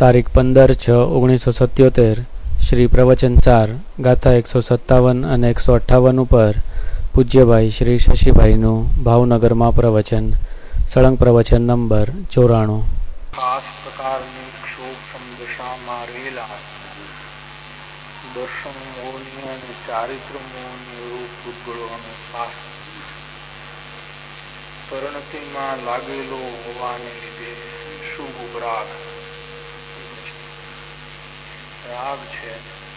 તારીખ 15/6/1977 શ્રી પ્રવચન સાર ગાથા 157 અને 158 ઉપર પૂજ્યભાઈ શ્રી શશીભાઈનું ભાવનગરમાં પ્રવચન, સળંગ પ્રવચન નંબર 94. ખાસ પ્રકારની ક્ષોભ દશામાં રહેલા દર્શન મોહની અને ચારિત્ર મોહની રૂપ પૂતગળોનો પાસ પરિણતિમાં લાગેલો હોવાને લીધે શુભ રાગ છે.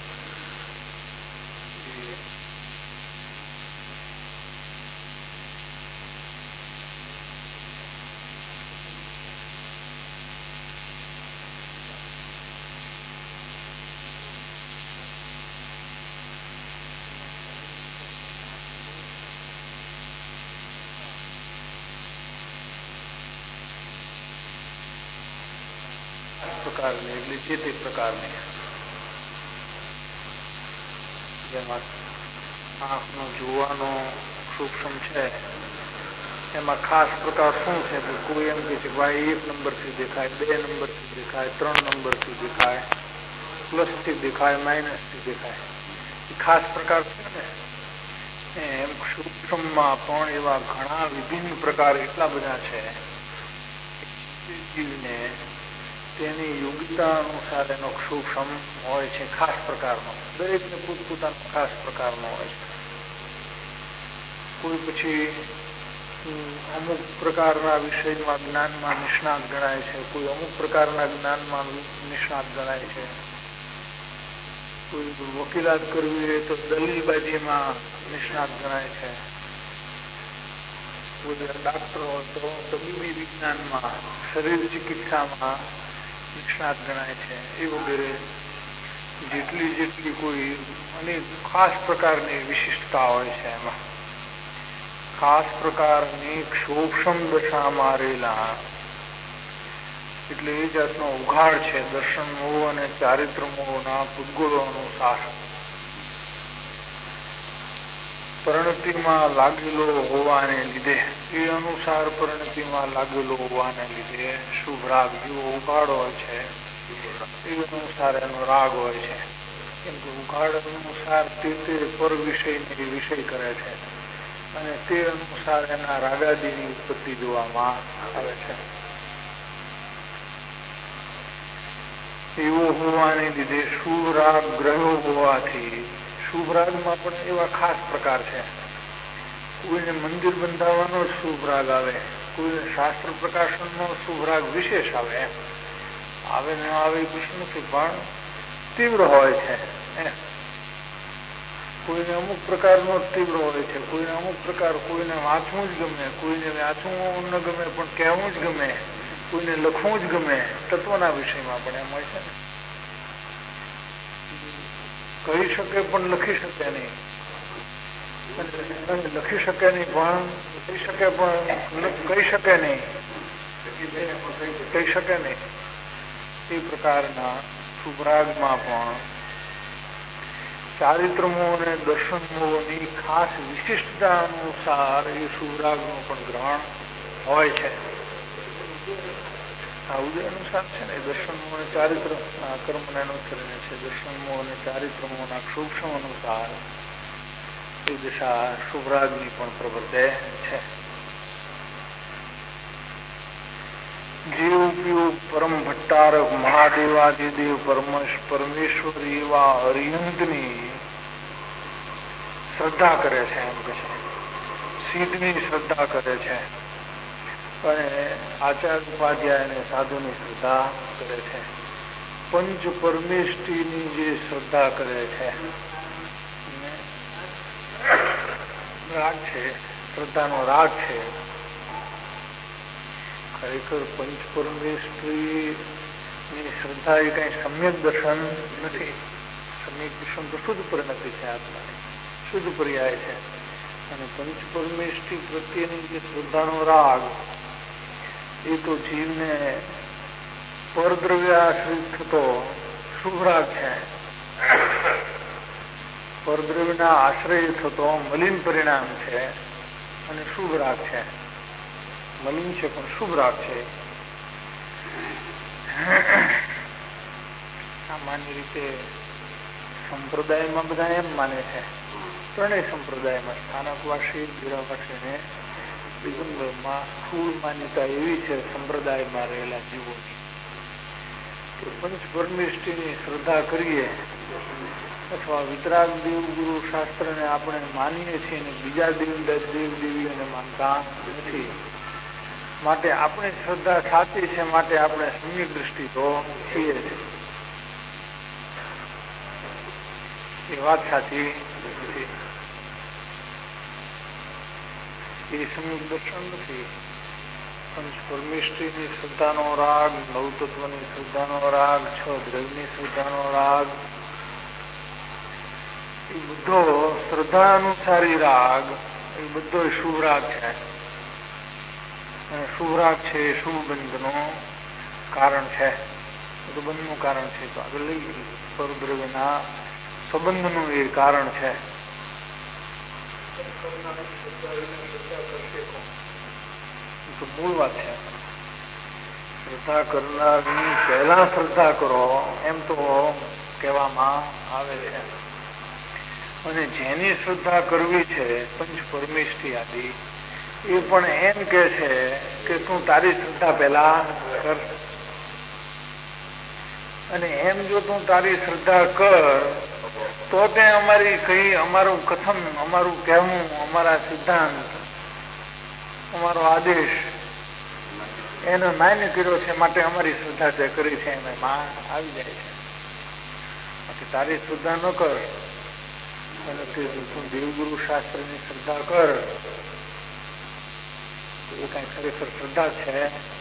પ્રકારને એટલે જે તે પ્રકારને જેમાં આંખનો જોવાનો સૂક્ષ્મ છે એમાં ખાસ પ્રકાર શું છે? કોઈ એમ કે છે ભાઈ 1 નંબરથી દેખાય, 2 નંબરથી દેખાય, 3 નંબરથી દેખાય, પ્લસથી દેખાય, માઇનસથી દેખાય, એ ખાસ પ્રકાર છે ને. એમ સૂક્ષ્મમાં પણ એવા ઘણા વિભિન્ન પ્રકાર એટલા બધા છે. જીવને તેની યોગ્યતા અનુસાર એનો સૂક્ષ્મ હોય છે, ખાસ પ્રકારનો. દરેકને પોતપોતાનો ખાસ પ્રકારનો હોય છે. કોઈ પછી અમુક પ્રકારના વિષયમાં જ્ઞાનમાં નિષ્ણાત ગણાય છે, કોઈ અમુક પ્રકારના જ્ઞાનમાં નિષ્ણાત ગણાય છે. કોઈ વકીલાત કરવી હોય તો દલીલબાજીમાં નિષ્ણાત ગણાય છે. કોઈ ડાક્ટર હોય તો તબીબી વિજ્ઞાનમાં, શરીર ચિકિત્સામાં નિષ્ણાત ગણાય છે. એ વગેરે જેટલી કોઈ અનેક ખાસ પ્રકારની વિશિષ્ટતા હોય છે. એમાં ખાસ પ્રકારની સૂક્ષ્મ દશામાં રહેલા એટલે એ જાતનો ઉઘાડ છે દર્શન મોહ અને ચારિત્ર મોહના પૂતગળો અનુસાર પરિણતિમાં લાગેલો હોવાને લીધે, એ અનુસાર પરિણતિમાં લાગેલો હોવાને લીધે શુભ રાગ જેવો ઉઘાડ હોય છે એ અનુસાર એનો રાગ હોય છે. કેમ કે ઉઘાડ અનુસાર તે પર વિષયને વિષય કરે છે અને તે અનુસાર એના રાગાદીની ઉત્પત્તિ જોવામાં આવે છે. એવો હોવાને લીધે શુભ રાગ ગ્રહ્યો હોવાથી શુભ રાગમાં પણ એવા ખાસ પ્રકાર છે. કોઈને મંદિર બંધાવવાનો શુભ રાગ આવે, કોઈને શાસ્ત્ર પ્રકાશનનો શુભ રાગ વિશેષ આવે. આવે ન આવે કશું નથી, પણ તીવ્ર હોય છે. કોઈને અમુક પ્રકારનો તીવ્ર હોય છે, કોઈને અમુક પ્રકાર, કોઈને વાંચવું જ ગમે, કોઈને વાંચવું ન ગમે પણ કહેવું જ ગમે, કોઈને લખવું જ ગમે. તત્વના વિષયમાં પણ એમ હોય છે ને, કહી શકે પણ લખી શકે નહીં, લખી શકે નહીં પણ કહી શકે, પણ કહી શકે નહીં, કહી શકે નહીં. એ પ્રકારના શુભરાગમાં પણ ચારિત્રમો અને દર્શનમોની ખાસ વિશિષ્ટતા અનુસાર એ શુભરાગનું પણ ગ્રહણ હોય છે. આવું અનુસાર છે ને દર્શનમો અને ચારિત્ર કર્મને અનુસરીને છે. દર્શનમો અને ચારિત્રમોના સૂક્ષ્મ અનુસાર એ દિશા શુભરાગની પણ પ્રવર્તે છે. જીવ ઉપયોગ પરમ ભટ્ટારક મહાદેવાદિદેવ પરમેશ્વર એવા હરિહંતની શ્રદ્ધા કરે છે. એમ કે છે સિદ્ધની શ્રદ્ધા કરે છે અને આચાર્ય ઉપાધ્યાય અને સાધુની શ્રદ્ધા કરે છે. પંચ પરમેષ્ઠીની જે શ્રદ્ધા કરે છે, રાગ છે, શ્રદ્ધાનો રાગ છે. ખરેખર પંચ પરમેષ્ઠીની શ્રદ્ધા એ કઈ સમ્યક દર્શન નથી. સમ્યક દર્શન તો શુદ્ધ પરિણતિ છે, આત્માની શુદ્ધ પર્યાય છે. અને પંચ પરમેષ્ઠી પ્રત્યેની જે શ્રદ્ધાનો રાગ એ તો જીવને પરદ્રવ્ય આશ્રિત થતો શુભ રાગ છે. પરદ્રવ્યના આશ્રય થતો મલિન પરિણામ છે અને શુભ રાગ છે. મલિન છે પણ શુભ રાગ છે. સામાન્ય રીતે સંપ્રદાયમાં બધા એમ માને છે, ત્રણેય સંપ્રદાયમાં સ્થાનકવાસી, ગિરાવાસી અને દિગંબરમાં સ્થૂળ માન્યતા એવી છે સંપ્રદાયમાં રહેલા જીવોની કે પંચપરમેષ્ઠીની શ્રદ્ધા કરીએ અથવા વિતરાગ દેવગુરુ શાસ્ત્રને આપણે માનીએ છીએ અને બીજા દેવદેવીઓને માનતા નથી. માટે આપણી શ્રદ્ધા સાચી છે, માટે આપણે સમ્યક દ્રષ્ટિ તો છીએ જ. એ વાત સાચી નથી. એ સમ્યક દર્શન નથી. પંચપરમેષ્ઠીની શ્રદ્ધાનો રાગ, નવતત્વની શ્રદ્ધાનો રાગ, છ દ્રવ્યની શ્રદ્ધાનો રાગ, એ બધો શ્રદ્ધા અનુસારી રાગ, એ બધો શુભ રાગ છે. અને શુભ રાગ છે એ શુભ બંધનો કારણ છે. બધું બંધનું કારણ છે. તો આગળ લઈ પરદ્રવ્યના સંબંધનું એ કારણ છે. તો મૂળ વાત છે. શ્રદ્ધા કરનારની પહેલા શ્રદ્ધા કરો એમ તો કહેવામાં આવે છે. અને જેની શ્રદ્ધા કરવી છે પંચ પરમેષ્ઠી આદિ, એ પણ એમ કે છે કે તું તારી શ્રદ્ધા પહેલા કર. અને એમ જો તું તારી શ્રદ્ધા કર તો તે અમારી કઈ, અમારું કથન, અમારું કહેવું, અમારા સિદ્ધાંત, અમારો આદેશ એનો માન્ય કર્યો છે, માટે અમારી શ્રદ્ધા તે કરી છે એમાં આવી જાય છે. બાકી તારી શ્રદ્ધા ન કર અને તું દેવગુરુ શાસ્ત્રની શ્રદ્ધા કર તો એ કઈ ખરેખર શ્રદ્ધા છે.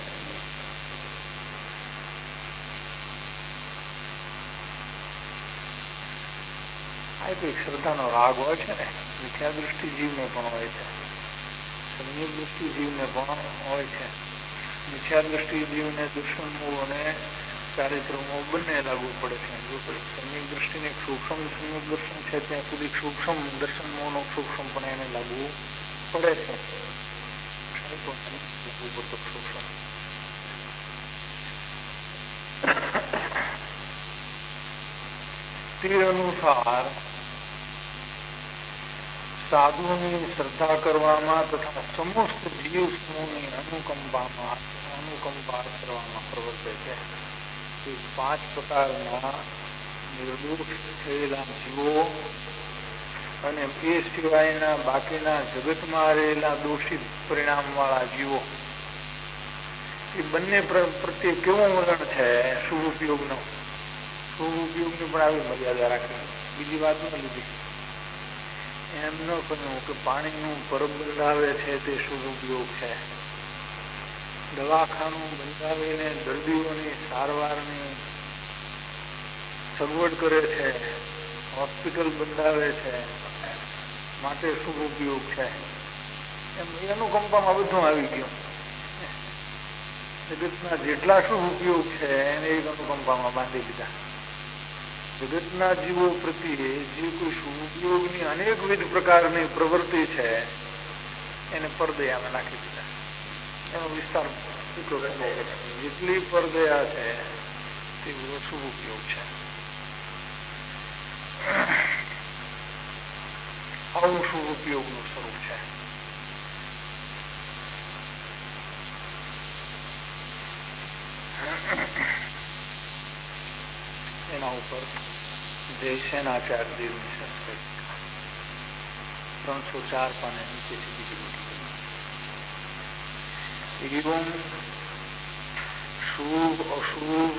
આ એક શ્રદ્ધાનો રાગ હોય છે ને. મિથ્યા દૃષ્ટિ જીવને પણ હોય છે, સમ્યક દૃષ્ટિ જીવને પણ હોય છે. મિથ્યા દૃષ્ટિ જીવને દુષ્મો અને ચારિત્રમો બંને લાગુ પડે છે. જો સમ્યક દૃષ્ટિને સૂક્ષ્મ સમ્યક દર્શન છે ત્યાં સુધી સૂક્ષ્મ દર્શનનો સૂક્ષ્મ પણ એને લાગુ પડે છે. લાગુ પડતો સૂક્ષ્મ તે અનુસાર સાધુની શ્રદ્ધા કરવામાં તથા સમસ્ત જીવ સમૂહની અનુકંપા કરવામાં પ્રવર્તે છે. એ 5 પ્રકારના નિર્દોષ થયેલા જીવો અને એ સિવાયના બાકીના જગતમાં રહેલા દોષિત પરિણામ વાળા જીવો, એ બંને પ્રત્યે કેવું વલણ છે શુભ ઉપયોગનો. શુભ ઉપયોગની પણ આવી મર્યાદા રાખી, બીજી વાત ન લીધી. એમ ન કહ્યું કે પાણીનું પરબ બંધાવે છે તે શુભ ઉપયોગ છે, દવાખાનું બંધાવીને દર્દીઓની સારવારની સગવડ કરે છે, હોસ્પિટલ બંધાવે છે માટે શુભ ઉપયોગ છે. એમ એનું કંપામાં બધું આવી ગયું. જગતના જેટલા શુભ ઉપયોગ છે એને એક અનુકંપામાં બાંધી દીધા. જગતના જીવો પ્રત્યે જે કોઈ શુભ ઉપયોગની અનેકવિધ પ્રકારની પ્રવૃત્તિ છે એને પરદયામાં નાખી દીધા. એનો વિસ્તાર જેટલી પરદયા છે તે શુભ ઉપયોગ છે. આવું શુભ ઉપયોગનું સ્વરૂપ છે. એના ઉપર જયસેનાચાર્ય દેવની સંસ્કૃત 304 પાને નીચેથી બીજી એવં શુભ અશુભ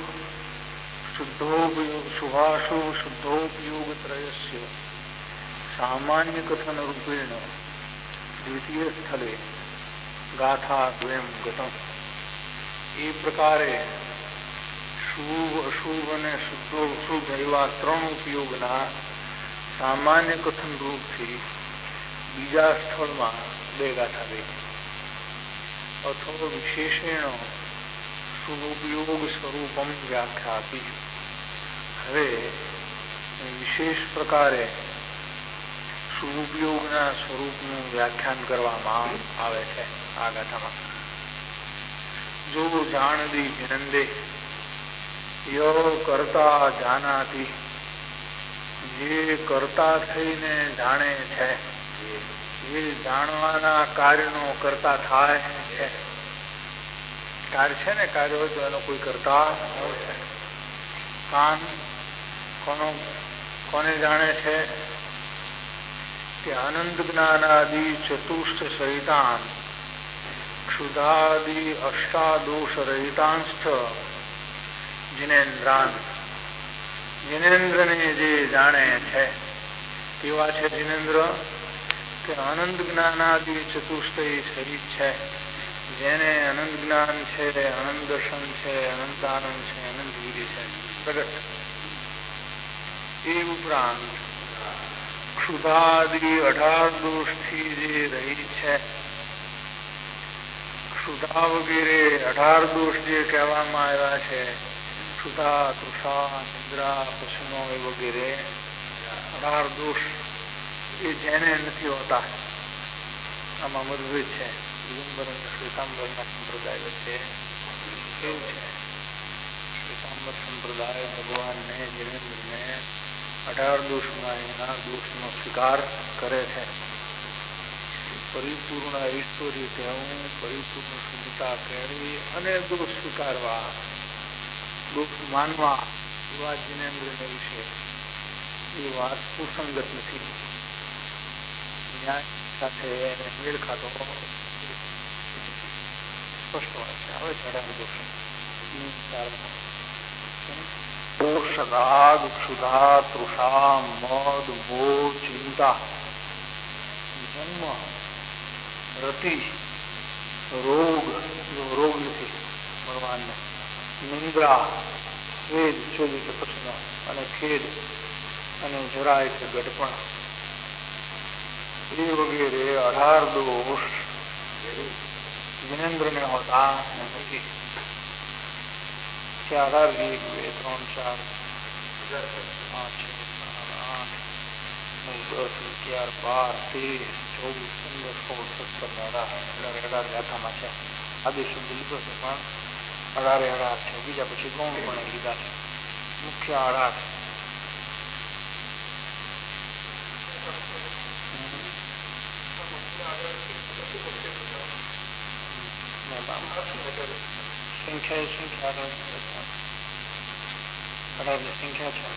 શુભાશુભ શુદ્ધોપયોગ ત્રયસ્ય સામાન્ય કથન રૂપેણ દ્વિતીય સ્થળે ગાથા દ્વયમ ગતમ. એ પ્રકારે શુભ અશુભ અને શુદ્ધોશુભ એવા 3 ઉપયોગના સામાન્ય કથન રૂપથી બીજા સ્થળમાં 2 ગાથા ગઈ. અથવા વિશેષેણ શુભ ઉપયોગ સ્વરૂપમ વ્યાખ્યાતી. હવે વિશેષ પ્રકારે શુભ ઉપયોગના સ્વરૂપનું વ્યાખ્યાન કરવામાં આવે છે આ ગાથામાં. જો જાણદી વિનંદે યો કરતા જાનાતી, જે કરતા થઈને જાણે છે, એ જાણવાના કાર્યનો કરતા થાય છે. કાર્ય છે ને, કાર્ય હોય તો એનો કોઈ કરતા હોય છે. કાન કોને જાણે છે કે અનંત જ્ઞાનાદિ ચતુષ્ટ સહિતાન ક્ષુધાદિ અષ્ટાદોષ રહિતાંશ જિનેન્દ્રાન. જિનેન્દ્રને જે જાણે છે કેવા છે જિનેન્દ્ર કે અનંત જ્ઞાનાદિ ચતુષ્ટય સહિત છે. જેને અનંત જ્ઞાન છે, અનંત દર્શન છે, અનંત આનંદ છે, અનંત વિધિ છે પ્રગટ. એ ઉપરાંત ક્ષુધાદિ 18 દોષથી જે રહી છે, ક્ષુધા વગેરે 18 દોષ જે કહેવામાં આવ્યા છે, ક્ષુધા, તૃષા, નિદ્રા, પશુનો વગેરે 18 દોષ એ જેને નથી હોતા. આમાં મતભેદ છે દિગંબર અને શ્વેતાંબરના સંપ્રદાય વચ્ચે. કેવું છે? શ્વેતાંબર સંપ્રદાય ભગવાનને જિનેન્દ્રને 18 દોષમાં એના દોષનો સ્વીકાર કરે છે. પરિપૂર્ણ ઐશ્વર્ય કહેવું, પરિપૂર્ણ શુદ્ધતા કહેવી અને દોષ સ્વીકારવા, દોષ માનવા એવા જિનેન્દ્રને વિશે એ વાત સુસંગત નથી. ન્યાય સાથે મેળ ખાતો સ્પષ્ટ વાત છે. હવે ચડાવ દોષ રાગ, ક્ષુધા, તૃષા, મદ, મોહ, ચિંતા, જન્મ, રતિ, રોગ નથી ભગવાનને, નિંદ્રા, ખેદ, ચોરી કે પ્રશ્ન, અને ખેદ અને જરા એટલે ગઢપણ, એ વગેરે 18 દોષ જિનેન્દ્રને હોતા નથી. 18, 1, 2, 3, 4, 5, 6, 7, 8, 9, 10, 11, 12, 13, 14, 15, 16, 17, 18 ગાથામાં છે. આદેશ શુદ્ધ લીધો છે પણ 18 છે. બીજા પછી ગૌણ પણ લીધા છે. મુખ્ય 18. સંખ્યા 18 ની સંખ્યા છે.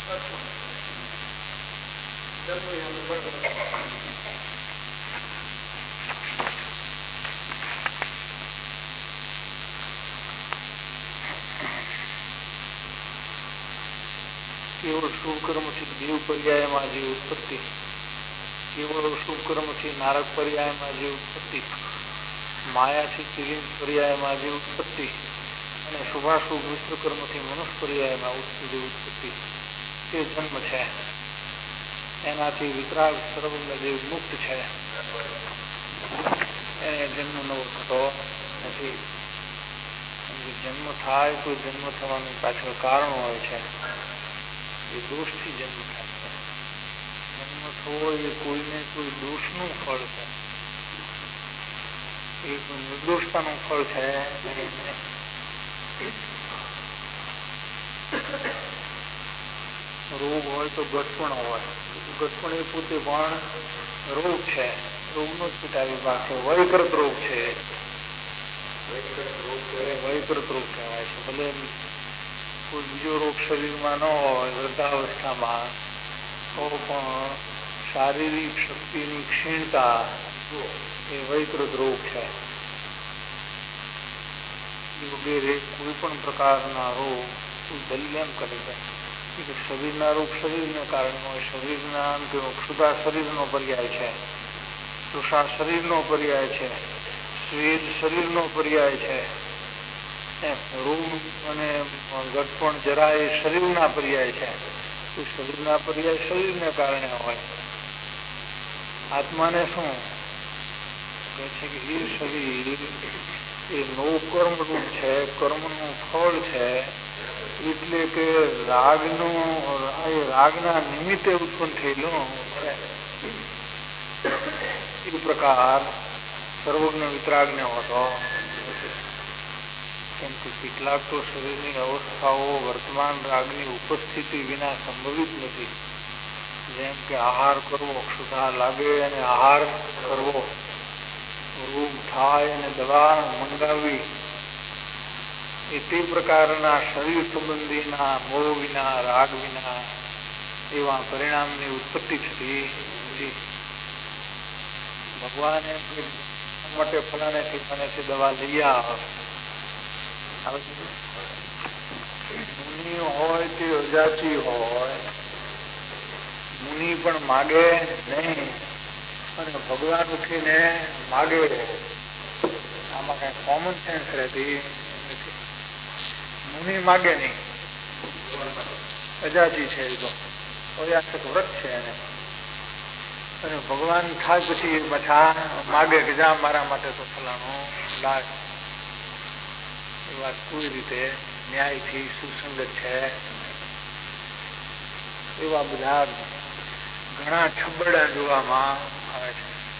કેવળ શુભ કર્મથી દેવ પર્યાયમાં જે ઉત્પત્તિ, કેવળ શુભ કર્મથી નારક પર્યાયમાં જે ઉત્પત્તિ, માયાથી તિલિંગ પર્યાયમાં જે ઉત્પત્તિ અને શુભાશુભ મિશ્ર કર્મથી મનુષ્ય પર્યાયમાં જે ઉત્પત્તિ, તે જન્મ છે. એનાથી વિતરાગ સર્વજ્ઞ દેવ મુક્ત છે. એને જન્મ નવો થતો નથી. જન્મ થાય તો જન્મ થવાની પાછળ કારણ હોય છે. એ દોષથી જન્મ થાય છે. જન્મ થવો એ કોઈને કોઈ દોષનું ફળ છે, એ કોઈ નિર્દોષતાનું ફળ છે. રોગ હોય તો ગઠપણ હોય. ગઠપણ એ પોતે પણ રોગ છે. રોગનો જ પેટા વિભાગ છે. વયકૃત રોગ છે. વયકૃત રોગ કહેવાય છે. ભલે કોઈ બીજો રોગ શરીરમાં ન હોય વૃદ્ધાવસ્થામાં, તો પણ શારીરિક શક્તિની ક્ષીણતા એ વયકૃત રોગ છે. વગેરે કોઈ પણ પ્રકારના રોગ દલીલ એમ કરે છે કે શરીરના રોગ શરીરને કારણે હોય. શરીરના ક્ષુધા શરીરનો પર્યાય છે, તૃષા શરીરનો પર્યાય છે, સ્વેદ શરીરનો પર્યાય છે, રોગ અને ગઠપણ જરા એ શરીરના પર્યાય છે. તો શરીરના પર્યાય શરીરને કારણે હોય. આત્માને શું કહે છે કે એ શરીર એ નવકર્મ રૂપ છે, કર્મનું ફળ છે. એટલે કે રાગના નિમિત્તે ઉત્પન્ન થયેલું છે. એ પ્રકાર સર્વજ્ઞ વિતરાગને હોતો. કેમ કે કેટલાક તો શરીરની અવસ્થાઓ વર્તમાન રાગની ઉપસ્થિતિ વિના સંભવિત નથી. જેમ કે આહાર કરવો ક્ષુધા લાગે અને આહાર કરવો, રોગ થાય અને દવા મંગાવવી, એ તે પ્રકારના શરીર સંબંધીના મોહ વિના રાગ વિના એવા પરિણામની ઉત્પત્તિ થતી નથી. ભગવાને માટે ફલાણે ઠેકાણેથી દવા લઈ આવે. મુનિ હોય તે અજાતિ હોય, મુનિ પણ માગે નહીં અને ભગવાન ઉઠીને માગે. આમાં કઈ કોમન સેન્સ રહેતી નથી. મુનિ માગે નહીં, અજાતિ છે, એ તો અયાચક વ્રત છે એને. અને ભગવાન થાય પછી પાછા માગે કે જા મારા માટે તો ફલાણું લાગ. એ વાત કોઈ રીતે ન્યાયથી સુસંગત છે. એવા બધા ઘણા છબડા જોવામાં આવે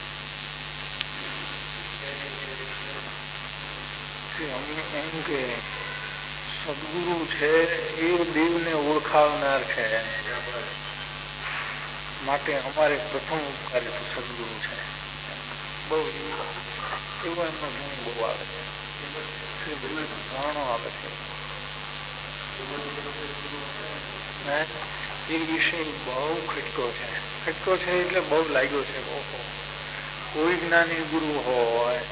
છે. એમ કે સદગુરુ છે એ દેવને ઓળખાવનાર છે, માટે અમારે પ્રથમ ઉપકારી તો સદગુરુ છે. બહુ એવો એમનો ગુણ બહુ આવે છે, ઘણો આવે છે. એ વિષય બહુ ખટકો છે. ખટકો છે એટલે બહુ લાગ્યો છે. કોઈ જ્ઞાની ગુરુ હોય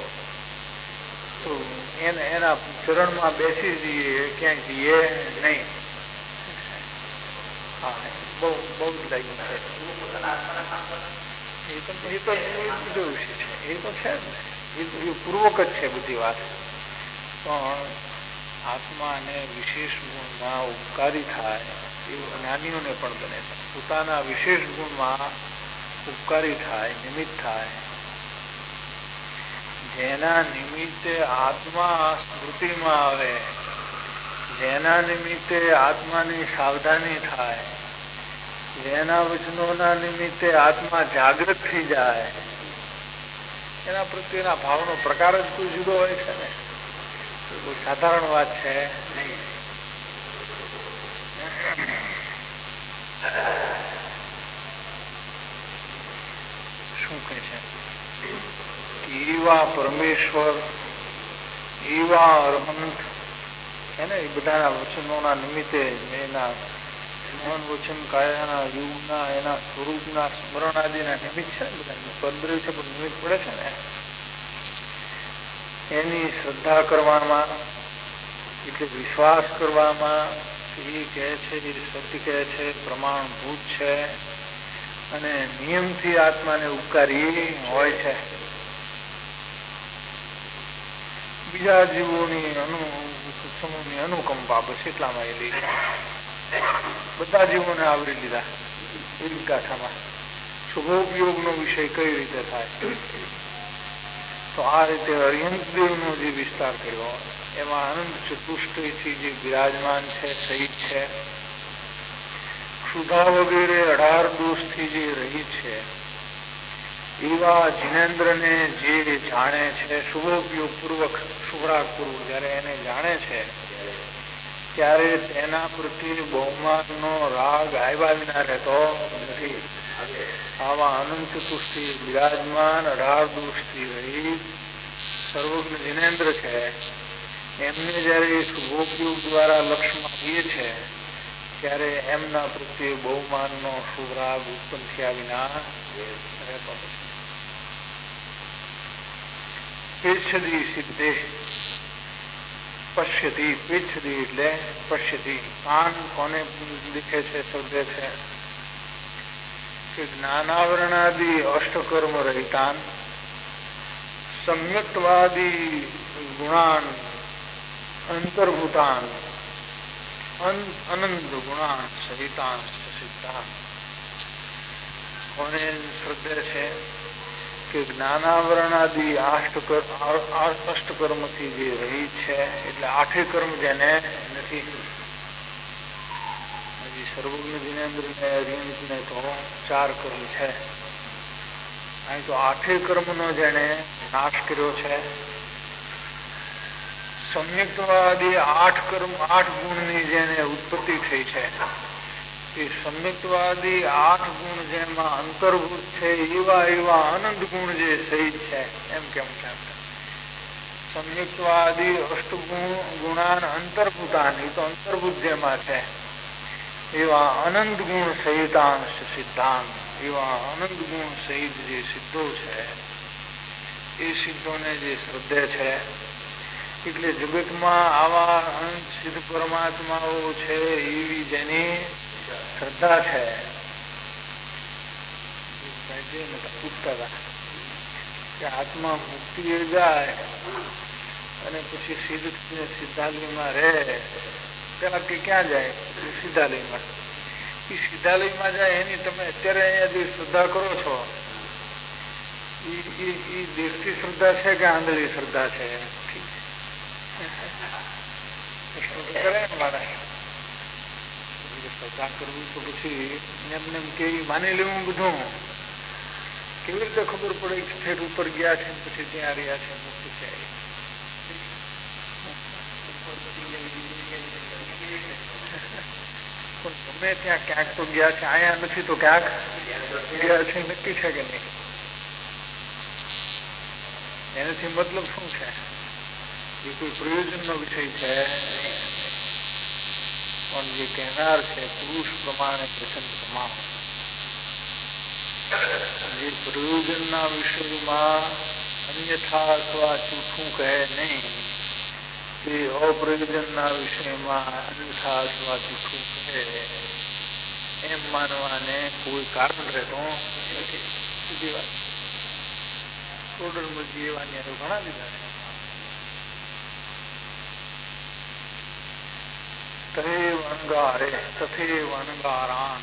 તો એના ચરણમાં બેસી જઈએ, ક્યાંય જઈએ નહીં. હા, બહુ બહુ જ લાગ્યું છે. એ તો બીજો વિષય છે. એ તો છે જ ને, એ પૂર્વક જ છે બધી વાત. પણ આત્માને વિશેષ ગુણમાં ઉપકારી થાય એવું જ્ઞાનીઓને પણ બને. પોતાના વિશેષ ગુણમાં ઉપકારી થાય, નિમિત્ત થાય. જેના નિમિત્તે આત્મા સ્મૃતિમાં આવે, જેના નિમિત્તે આત્માની સાવધાની થાય, જેના વચનોના નિમિત્તે આત્મા જાગૃત થઈ જાય, એના પ્રત્યેના ભાવનો પ્રકાર જ કોઈ જુદો હોય છે ને. કોઈ સાધારણ વાત છે નહીં. શું કહે છે? એવા પરમેશ્વર, એવા અરહંત છે ને, એ બધાના વચનોના નિમિત્તે, એના મન વચન કાયાના યુગના એના સ્વરૂપના સ્મરણ આદિના નિમિત્ત છે ને, બધા પદ્ર છે પણ નિમિત્ત પડે છે ને. એની શ્રદ્ધા કરવામાં એટલે વિશ્વાસ કરવામાં, એ કહે છે એ સત્ય કહે છે, પ્રમાણભૂત છે અને નિયમથી આત્માને ઉપકારી હોય છે. બીજા જીવોની સમૂહની અનુકંપા બસ એટલામાં એ લઈ બધા જીવોને આવરી લીધા. એવી ગાથામાં શુભોપયોગનો વિષય કઈ રીતે થાય, તો આ રીતે અરિહંતદેવનો જે વિસ્તાર કર્યો એમાં અનંત ચતુષ્ટયથી જે બિરાજમાન છે, સહિત છે, ક્ષુધા વગેરે 18 દોષથી જે રહિત છે, એવા જિનેન્દ્રને જે જાણે છે, શુભોપયોગ પૂર્વક, શુભરાગ પૂર્વક જયારે એને જાણે છે ત્યારે તેના પ્રત્યે બહુમાનનો રાગ આવ્યા વિના રહેતો નથી. આવા અનંત ચતુષ્ટિ બિરાજમાન 18 દોષથી રહિત સર્વજ્ઞ જિનેન્દ્ર છે. એમને જયારે શુભોપયોગ દ્વારા લક્ષ્યમાં આવીએ છે ત્યારે એમના પ્રત્યે બહુમાનનો શુભરાગ ઉત્પન્ન થયા વિના રહેતો નથી. પેચ્છદી સિદ્ધે પશ્યતી. પેચ્છદી એટલે પશ્યતી. કાન કોને દેખે છે, શોધે છે કે જ્ઞાનાવરણાદિ અષ્ટકર્મ રહિતાન સમ્યક્તવાદી ગુણાન અંતર્ભૂતાન અનંત ગુણાન સહિતાન સિદ્ધાન. કોને શ્રદ્ધે છે કે જ્ઞાનાવરણાદિ અષ્ટકર્મથી જે રહિત છે, એટલે 8 કર્મ જેને નથી. હજી સર્વજ્ઞ જિનેન્દ્રને અરિહંતને તો 4 કર્મ છે. અહીં તો 8 કર્મનો જેને નાશ કર્યો છે, સંયુક્તવાદી 8 કર્મ 8 ગુણની જેને ઉત્પત્તિ થઈ છે એ સંયુક્તવાદી 8 ગુણ જેમાં અંતર્ભૂત છે એવા એવા અનંત ગુણ જે સહિત છે એમ કેમ છે. સંયુક્તવાદી અષ્ટગુણ ગુણાન અંતર્ભૂતાન એ તો અંતર્ભૂત જેમાં છે એવા અનંત ગુણ સહિતાંશ સિદ્ધાંત એવા અનંત ગુણ સહિત જે સિદ્ધો છે એ સિદ્ધોને જે શ્રદ્ધે છે એટલે જગતમાં આવા અનંત સિદ્ધ પરમાત્માઓ છે એવી જેની શ્રદ્ધા છે. પૂછતા કે આત્મા મુક્તિ જાય અને પછી સિદ્ધાલયમાં રહે પેલા કે ક્યાં જાય સિદ્ધાલયમાં. એ સિદ્ધાલયમાં જાય એની તમે અત્યારે અહીંયા જે શ્રદ્ધા કરો છો એ દેશી શ્રદ્ધા છે કે આંધળી શ્રદ્ધા છે. શ્રદ્ધા કરવી તો પછી એમને કેવી માની લેવું બધું કેવી રીતે ખબર પડે કે ઠેર ઉપર ગયા છે પછી ત્યાં રહ્યા છે મુક્તિ છે. ગમે ત્યાં ક્યાંક તો ગયા છે અહીંયા નથી તો ક્યાંક ગયા છે નક્કી છે કે નહીં. એનાથી મતલબ શું છે એ કોઈ પ્રયોજનનો વિષય છે પણ જે કહેનાર છે પુરુષ પ્રમાણે વચન પ્રમાણ જે પ્રયોજનના વિષયમાં અન્યથા અથવા જૂઠું કહે નહીં તે અપ્રયોજનના વિષયમાં અન્યથા અથવા જૂઠું કહે એમ માનવાને કોઈ કારણ રહેતો નથી. સીધી વાત ટોડર મરજી એવા ઘણા લીધા છે. તથેવ અણગારે તથેવ અણગારાન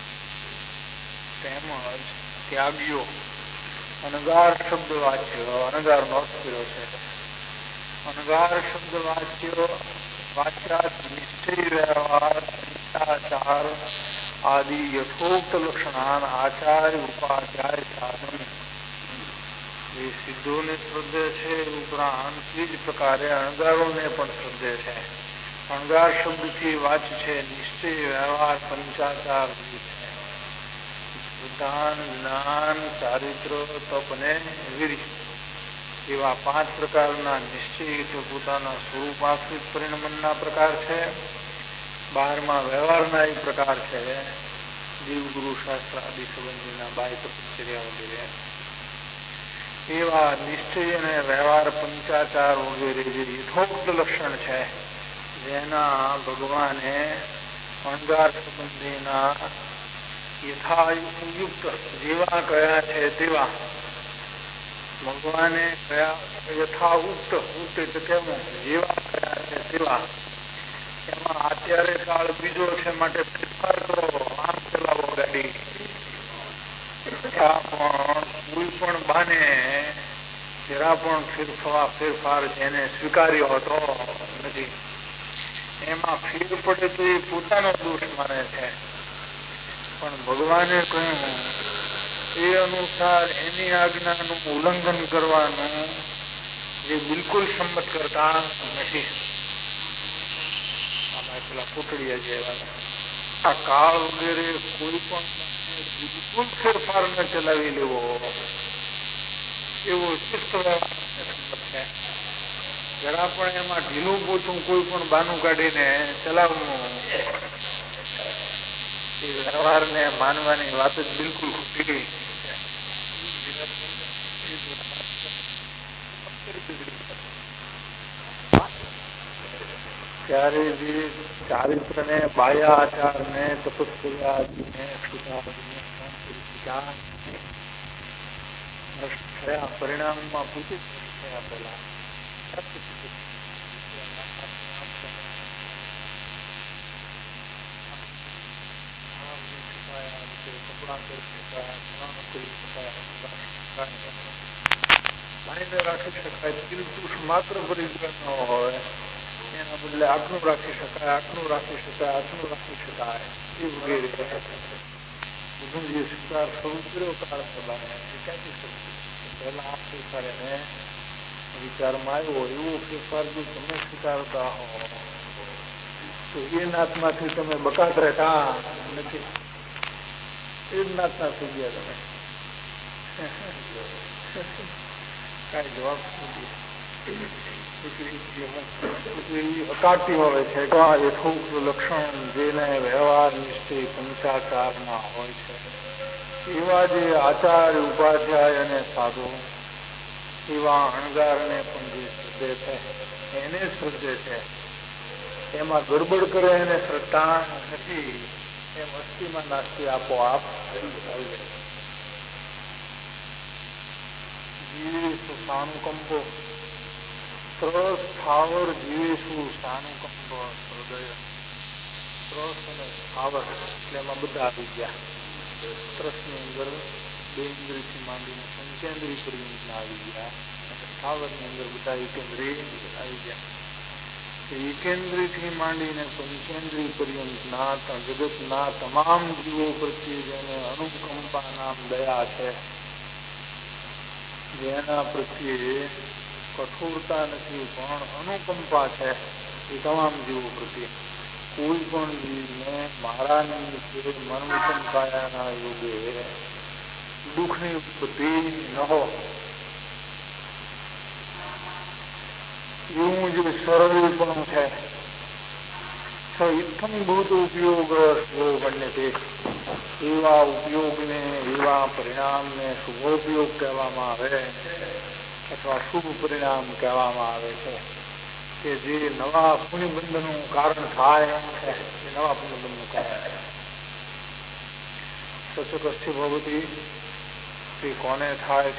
તેમજ ત્યાગીઓ. અણગાર શબ્દ વાચ્ય અણગાર નો અર્થ કર્યો છે. અણગાર શબ્દ વાચ્યાત નિશ્ચય વ્યવહાર પંચાચાર આદિ યથોક્ત લક્ષણાન આચાર્ય ઉપાધ્યાય સાધન એ સિદ્ધોને શ્રદ્ધે છે ઉપરાંત એ જ પ્રકારે અણગારોને પણ શ્રદ્ધે છે. અણગાર શબ્દથી વાચ છે નિશ્ચય વ્યવહાર પંચાચાર છે. દાન જ્ઞાન ચારિત્ર તપ ને વીર્ય એવા 5 પ્રકારના નિશ્ચિત પોતાના સ્વરૂપાશ્રિત પરિણમનના પ્રકાર છે. 12મા વ્યવહારના એ પ્રકાર છે જીવ ગુરુ શાસ્ત્ર આદિ સંબંધીના બાહ્ય તપશ્ચર્યા વગેરે એવા નિશ્ચય અને વ્યવહાર પંચાચાર વગેરે જે યથોક્ત લક્ષણ છે જેના ભગવાને અણગાર સંબંધીના યથાયુક્ત જેવા કયા છે તેવા ભગવાને કયા યથાઉક્ત ઉક્ત એટલે કેવું જેવા કયા છે તેવા એમાં અત્યારે કાળ બીજો છે માટે ફેરફાર કરો આમ ચલાવો ગાડી પણ કોઈ પણ બાને જરા પણ ફેરફાર જેને સ્વીકાર્યો હતો નથી. એમાં ફેર પડે તો એ પોતાનો દોષ માને છે પણ ભગવાને કહ્યું એ અનુસાર એની આજ્ઞાનું ઉલ્લંઘન કરવાનું જે બિલકુલ સંમત કરતા નથી. પેલા કોટડિયા જેવા આ કાળ વગેરે કોઈ પણ બિલકુલ ફેરફાર ન ચલાવી લેવો એવો ચુસ્ત સંમત છે. જરા પણ એમાં ઢીલું પોતું કોઈ પણ બાનું કાઢીને ચલાવવું એ વ્યવહારને માનવાની વાત જ બિલકુલ ખોટી. ત્યારે જે ચારિત્ર ને બાહ્ય આચાર ને તપસ્યા થયા પરિણામમાં પૂછી થયા પેલા રાખી શકાય તિલકુશ માત્ર પરિગ્રહ ન હોય એના બદલે આટલું રાખી શકાય આટલું રાખી શકાય આટલું રાખી શકાય એ વગેરે બધું જે સ્વીકાર શરૂ કર્યો કાળ પ્રમાણે ક્યાંથી શરૂ પહેલા આ સ્વીકાર એને વિચારમાં આવ્યો એવો ફેરફાર જો તમે સ્વીકારતા હો તો એ નાતમાંથી તમે બકાત રહેતા નથી. એ જ નાતના થઈ ગયા તમે. કઈ જવાબ નથી. હકાતી હોય છે યથોક્ત લક્ષણ જેને વ્યવહાર નિશ્ચય પંચાચારમાં હોય છે એવા જે આચાર્ય ઉપાધ્યાય અને સાધુ એવા અણગારને પણ જે શ્રદ્ધે છે એને શ્રદ્ધે છે. એમાં ગડબડ કરે એને શ્રદ્ધા નથી. એમ અસ્થિમાં નાસ્તી આપોઆપ આવી જાય. જીવેશુ સાનુકંપો ત્રસ સ્થાવર જીવેશુ સાનુકંપ હૃદય. ત્રસ અને સ્થાવર એટલે એમાં બધા આવી ગયા. ત્રસની અંદર બે ઇન્દ્રિયથી માંડીને પંચેન્દ્રિય પર્યંતના આવી ગયા અને સ્થાવરની અંદર બધા એકેન્દ્રિય આવી ગયા. એકેન્દ્રિયથી માંડીને પંચેન્દ્રિય પર્યંતના જગતના તમામ જીવો પ્રત્યે જેને અનુકંપા નામ દયા છે, જેના પ્રત્યે કઠોરતા નથી પણ અનુકંપા છે એ તમામ જીવો પ્રત્યે કોઈ પણ જીવને મહારાજની નીચે મનવચન કાયાના યોગે દુઃખની ઉત્પત્તિ ન હો એવું જે સરળપણું છે. ઇત્થંભૂત ઉપયોગ બંને એવા ઉપયોગને એવા પરિણામને શુભોપયોગ કહેવામાં આવે અથવા શુભ પરિણામ કહેવામાં આવે છે કે જે નવા પુણ્યબંધનું કારણ થાય છે. એ નવા પુણ્યબંધનું કારણ સચકસ્ય ભવતી તે કોને થાય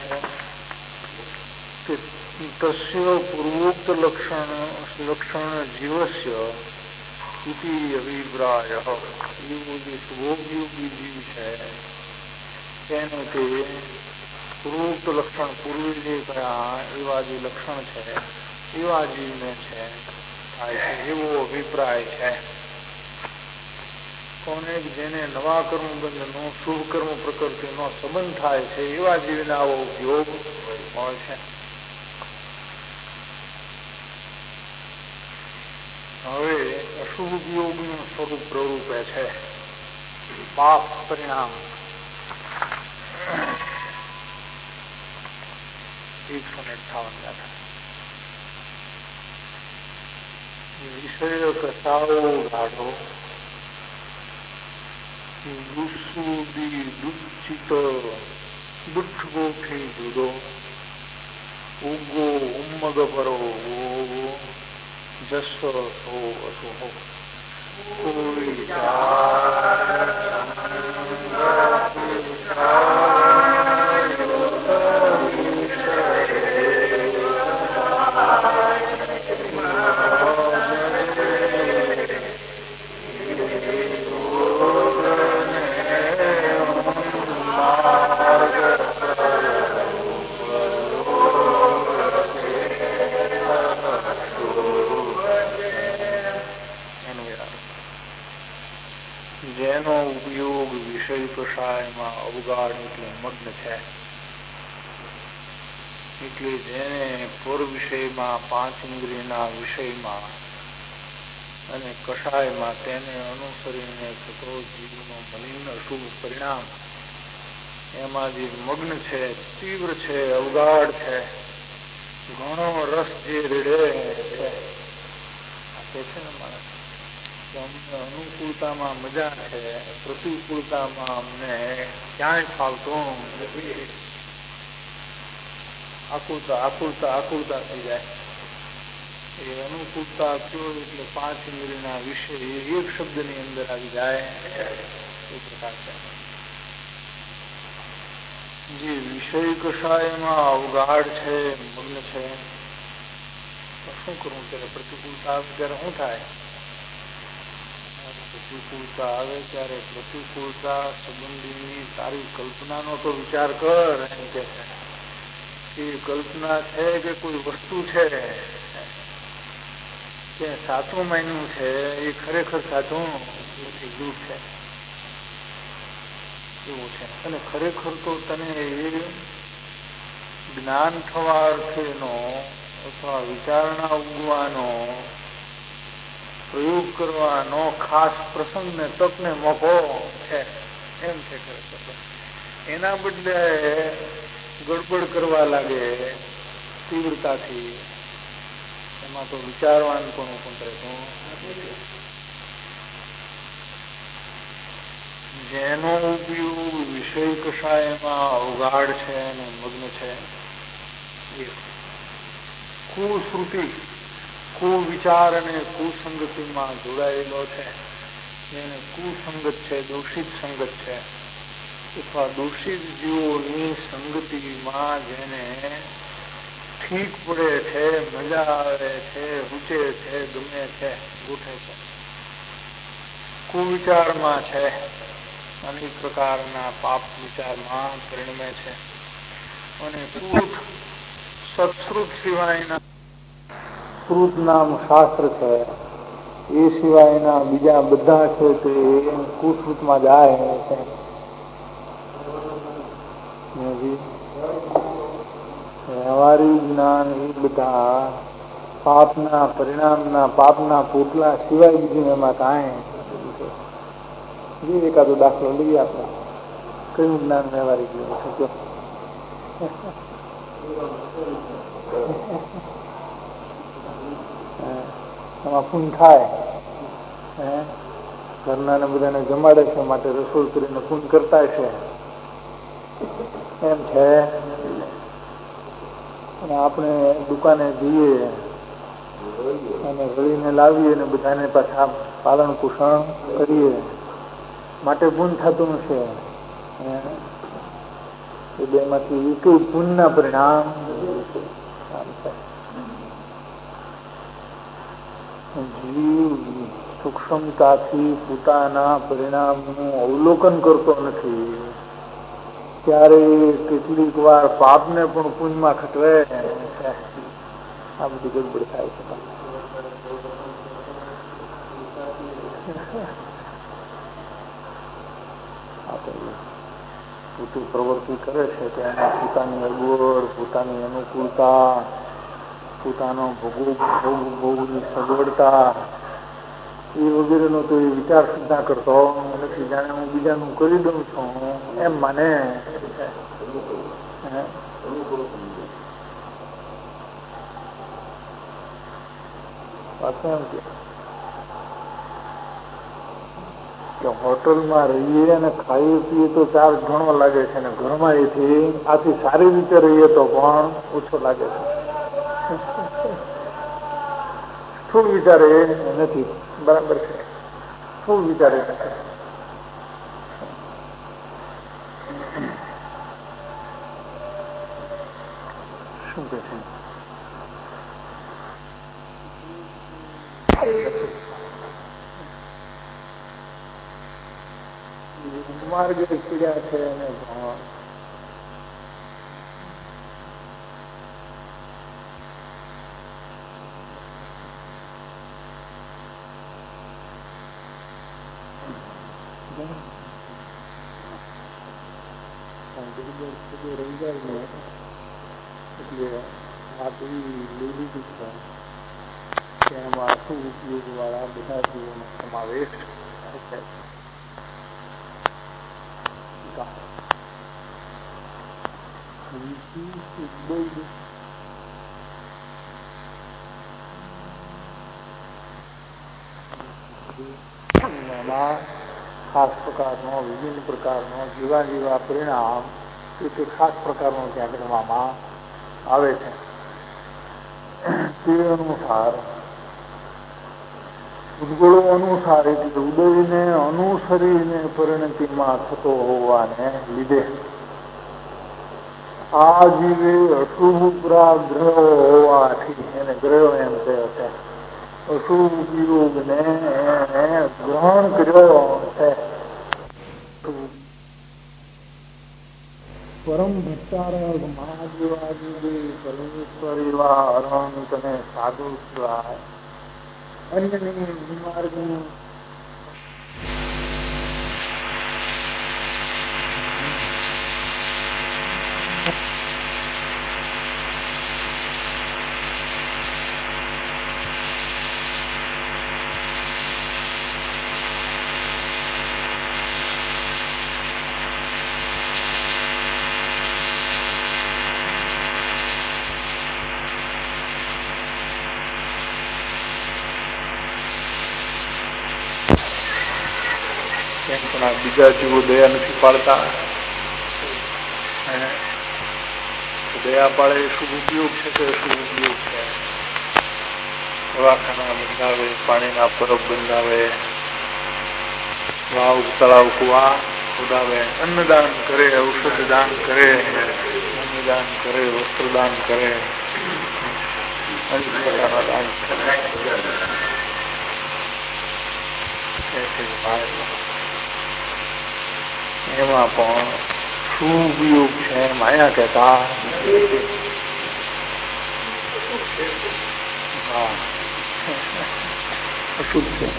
છે કે તસ્ય પૂર્વોક્ત લક્ષણ જીવસ્ય ઇતિ અભિપ્રાય. એવું જે શુભોપયોગી જીવ છે તેને તે પૂર્વોક્ત લક્ષણ પૂર્વે જે કયા એવા જે લક્ષણ છે એવા જીવને છે થાય છે એવો અભિપ્રાય છે. કોને જેને નવા કર્મ બંધનો શુભ કર્મ પ્રકૃતિનો સંબંધ થાય છે એવા જીવને આવો ઉપયોગ હોય છે. હવે અશુભ ઉપયોગનું સ્વરૂપ પ્રરૂપે છે પાપ પરિણામ. 158 વિષય કસાઓ ગાઢો દુસુદી દુચિત દુઃખગોઠી જુદો ઉગો ઉમ્મગ પરો જસ સો અશુભો કોઈ જેનો ઉપયોગ વિષય કષાયમાં અવગાઢ એટલે મગ્ન છે. એટલે જેને પૂર વિષયમાં પાંચ ઇન્દ્રિયના વિષયમાં અને કષાયમાં તેને અનુસરીને થતો જીવનો મલિન અશુભ પરિણામ એમાં જે મગ્ન છે, તીવ્ર છે, અવગાઢ છે, ઘણો રસ જે રેડે છે આપે છે ને માણસ અમને અનુકૂળતામાં મજા છે, પ્રતિકૂળતામાં અમને ક્યાંય ફાવતું નથી. આકુળતા થઈ જાય. એ અનુકૂળતા થયો એટલે પાંચ ઇન્દ્રિયના વિષય એક શબ્દની અંદર આવી જાય એ પ્રકાર છે. જે વિષય કષાયમાં અવગાઢ છે, મગ્ન છે, તો શું કરવું? ત્યારે પ્રતિકૂળતા આવે ત્યારે શું થાય? પ્રતિકૂળતા આવે ત્યારે પ્રતિકૂળતા સંબંધીની તારી કલ્પનાનો તો વિચાર કર. એમ કે છે એ કલ્પના છે કે કોઈ વસ્તુ છે કે સાચું માન્યું છે એ ખરેખર સાચું જૂઠ છે એવું છે. અને ખરેખર તો તને એ જ્ઞાન થવા અર્થેનો અથવા વિચારણા ઉગવાનો પ્રયોગ કરવાનો ખાસ પ્રસંગને તકને મોકો છે એમ છે. એના બદલે ગડબડ કરવા લાગે તીવ્રતાથી, એમાં તો વિચારવાનું પણ રહેતું. જેનો ઉપયોગ વિષય કષાયમાં અવગાઢ છે અને મગ્ન છે, એ કુશ્રુતિ, કુવિચાર અને કુસંગતિમાં જોડાયેલો છે. જેને કુસંગત છે, દૂષિત સંગત છે, અથવા દૂષિત જીવોની સંગતિમાં જેને ઠીક પડે છે, મજા આવે છે, રૂચે છે, ગમે છે, ગોઠે છે, કુવિચારમાં છે, અનેક પ્રકારના પાપ વિચારમાં પરિણમે છે. અને સત્શ્રુત સિવાયના શ્રુત નામ શાસ્ત્ર છે, એ સિવાયના બીજા બધા છે તે કુશ્રુતમાં જાય છે. વ્યવહારિક જ્ઞાન એ બધા પાપના પરિણામના, પાપના પોટલા સિવાય બીજું એમાં કાંઈ એકાદો દાખલો લઈએ આપણે. કયું જ્ઞાન વ્યવહારિક છે? એમાં પૂન થાય, ઘરના બધાને જમાડે છે માટે રસોઈ કરીને પૂન કરતા છે એમ છે. અને આપણે દુકાને જઈએ અને રળીને લાવીએ અને બધાને પાછા પાલન પોષણ કરીએ માટે પૂન થતું છે. એ બેમાંથી એક પૂનના પરિણામ જીવ સૂક્ષ્મતાથી પોતાના પરિણામનું અવલોકન કરતો નથી, ત્યારે કેટલીક વાર પાપને પણ પુણ્યમાં ખટવે છે. આ બધી ગડબડ થાય છે. પોતે પ્રવૃત્તિ કરે છે તેમાં પોતાની અગવડ, પોતાની અનુકૂળતા, પોતાનો ભોગની સગવડતા એ વગેરેનો તો એ વિચાર સુદ્ધા કરતો નથી. જાણે હું બીજાનું કરી દઉં છું એમ મને કે હોટલમાં રહીએ અને ખાઈએ પીએ તો ચાર્જ ઘણો લાગે છે, અને ઘરમાં એથી આથી સારી રીતે રહીએ તો પણ ઓછો લાગે છે. સ્થૂળ વિચારે નથી, બરાબર છે. સ્થૂળ વિચારે નથી. શું કે છે? માર્ગે પીડ્યા છે અને રહી જાય ને એટલે વાત એવી લઈ લીધી છે કે એમાં શું ઉપયોગ વાળા બધા જીવોનો સમાવેશ થાય છે. એમાં ખાસ પ્રકારનો, વિભિન્ન પ્રકારનો જીવા પરિણામ તે ખાસ પ્રકારનો ત્યાં ગણવામાં આવે છે. તે અનુસાર ઉદગળો અનુસાર એટલે ઉદયને અનુસરીને પરિણતિમાં થતો હોવાને લીધે આ જીવે અશુભ ગ્રહો હોવાથી એને ગ્રહો એમ કહે છે. અશુભ ઉપયોગને ગ્રહણ કર્યો છે. પરમ ભટ્ટારક મહાદેવાજી પરમેશ્વર એવા અનંત અને સાધુ સિવાય અન્યની માર્ગનું કેમ પણ આ બીજા જીવો દયા નથી પાડતા. દયા પાડે એ શુભ ઉપયોગ છે કે અશુભ ઉપયોગ છે? દવાખાના બંધાવે, પાણીના પરબ બંધાવે, વાવ તળાવ કુવા ખોદાવે, અન્નદાન કરે, ઔષધ દાન કરે, ભૂમિદાન કરે, વસ્ત્રદાન કરે, અનેક પ્રકારના દાન કરે. એમાં પણ શું ઉપયોગ છે માયા કહેતા? હા, અશુભ છે.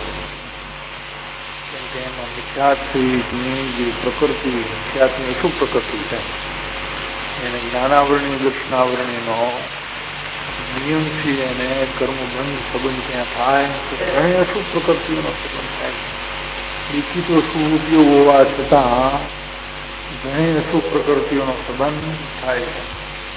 એમાં મિથ્યાત્વની જે પ્રકૃતિ, મિથ્યાત્વની અશુભ પ્રકૃતિ છે, એને જ્ઞાનાવરણી દર્શનાવરણીનો નિયમથી એને કર્મબંધ સંબંધ ત્યાં થાય તો ઘણી અશુભ પ્રકૃતિઓનો સંબંધ થાય. બીજી તો શું ઉપયોગ હોવા છતાં ઘણી અશુભ પ્રકૃતિઓનો સંબંધ થાય છે.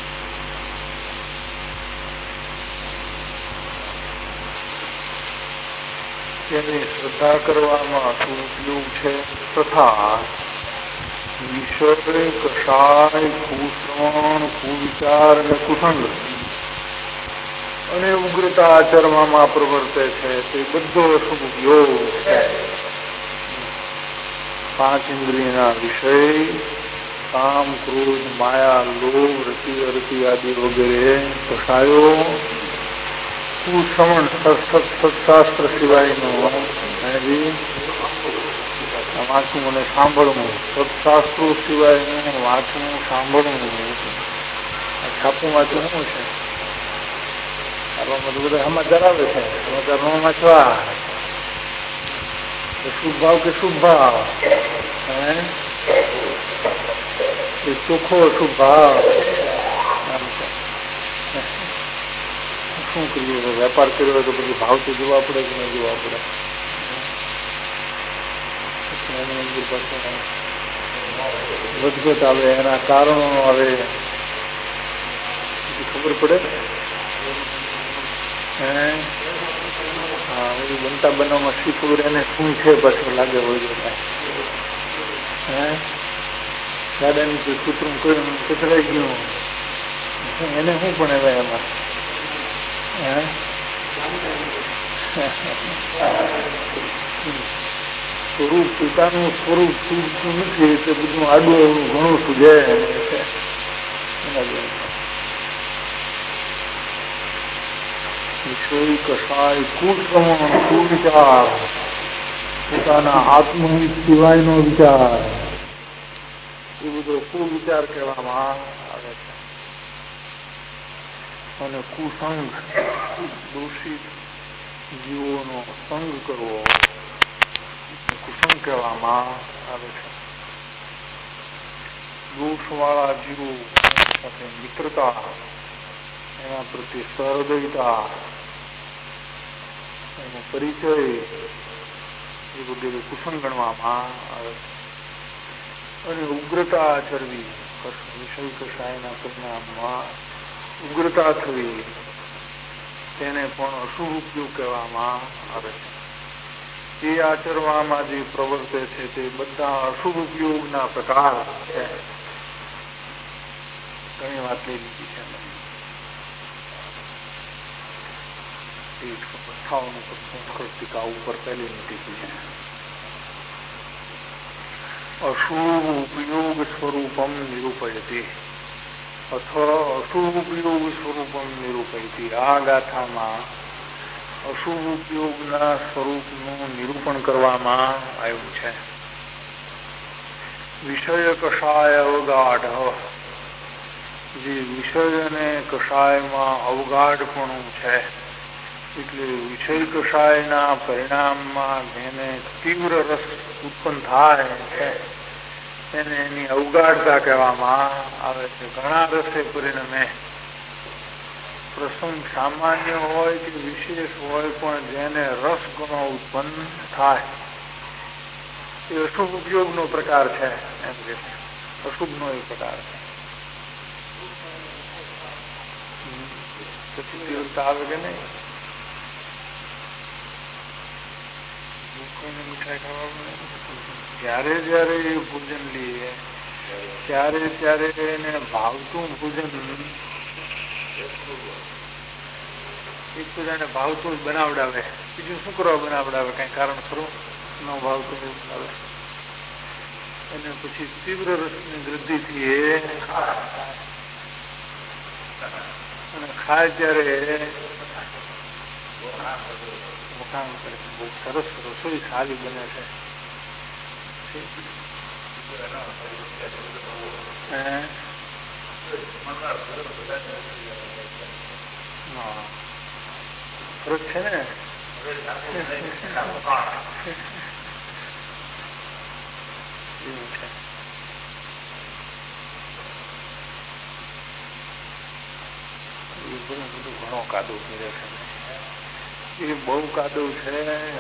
તેની શ્રદ્ધા કરવામાં શું ઉપયોગ છે? તથા વિષય, કષાય, કુશ્રવણ, કુવિચાર અને કુસંગ અને ઉગ્રતા આચરવામાં પ્રવર્તે છે તે બધો અશુભ ઉપયોગ છે. 5 ઇન્દ્રિયના વિષય કામ, ક્રોધ, માયા, લોભ, રતિ, અરતિ આદિ વગેરે કષાયો, કુશ્રવણ સત્શાસ્ત્ર સિવાયનું વાંચવું અને સાંભળવું, સત્શાસ્ત્રો સિવાયનું વાંચવું સાંભળવું. છાપું વાંચવું શું છે? આપણામાં તો બધા સમાચાર આવે છે, સમાચાર ન વાંચવા. શુભ ભાવ કે શુભ ભાવ? એ ચોખ્ખો શુભ ભાવ. શું કરીએ? વેપાર કર્યો હોય તો પછી ભાવ તો જોવા પડે કે ન જોવા પડે? વધઘટ આવે, એના કારણો આવે, ખબર પડે. હા, બનતા બનાવમાં શી ખબર એને શું છે પાછું લાગે હોય. દાદાની કોઈ કૂતરું કોઈ કચરાઈ ગયું, એને શું પણ હવે એમાં સ્વરૂપ, પોતાનું સ્વરૂપ સૂઝતું નથી એટલે બધું આડું એવું ઘણું સૂજે. વિષય, કષાય, કુશ્રવણ, કુવિચાર, પોતાના આત્મહિત સિવાયનો વિચાર, એ બધો કુવિચાર કહેવામાં આવે છે. અને કુસંગ, દોષિત જીવોનો સંગ કરવો, કુસંગ કહેવામાં આવે છે. દોષવાળા જીવો સાથે મિત્રતા, એના પ્રત્યે સહૃદયતા, એનો પરિચય, એ વગેરે કુસંગ ગણવામાં આવે છે. અને ઉગ્રતા આચરવી, વિષય કષાયના પરિણામમાં ઉગ્રતા થવી, તેને પણ અશુભ ઉપયોગ કહેવામાં આવે છે. તે આચરવામાં જે પ્રવર્તે છે તે બધા અશુભ ઉપયોગના પ્રકાર છે. ઘણી વાત લઈ લીધી છે. 158 સંસ્કૃત ટીકા ઉપર પહેલી ટીકી છે. અશુભ ઉપયોગ સ્વરૂપમ નિરૂપયતિ અથવા અશુભ ઉપયોગ સ્વરૂપમ નિરૂપયતિ. આ ગાથામાં અશુભ ઉપયોગના સ્વરૂપનું નિરૂપણ કરવામાં આવ્યું છે. વિષય કષાય અવગાઢ, જે વિષય અને કષાયમાં અવગાઢપણું છે, એટલે વિષય કષાયના પરિણામમાં જેને તીવ્ર રસ ઉત્પન્ન થાય છે એને એની અવગાઢતા કહેવામાં આવે છે. ઘણા રસે પરિણમે. પ્રસંગ સામાન્ય હોય કે વિશેષ હોય, પણ જેને રસ ઘણો ઉત્પન્ન થાય એ અશુભ ઉપયોગનો પ્રકાર છે. એમ કે અશુભનો એ પ્રકાર છે. પછી તીવ્રતા આવે કે નહીં? કોઈને મીઠાઈ ખાવા જ્યારે જ્યારે એ ભોજન લઈએ ત્યારે ત્યારે એને ભાવતું ભોજન એક તો જાણે ભાવતું જ બનાવડાવે, બીજું શું કરવા બનાવડાવે, કઈ કારણ ખરું? ન ભાવતું એવું બનાવે. અને પછી તીવ્ર રસની વૃદ્ધિથી એ અને ખાય ત્યારે વખાણ કરે, બહુ સરસ રસોઈ સારી બને છે. ફરક છે ને. એવું છે. બધું ઘણો કાદવ કરે છે, એ બહુ કાદવ છે.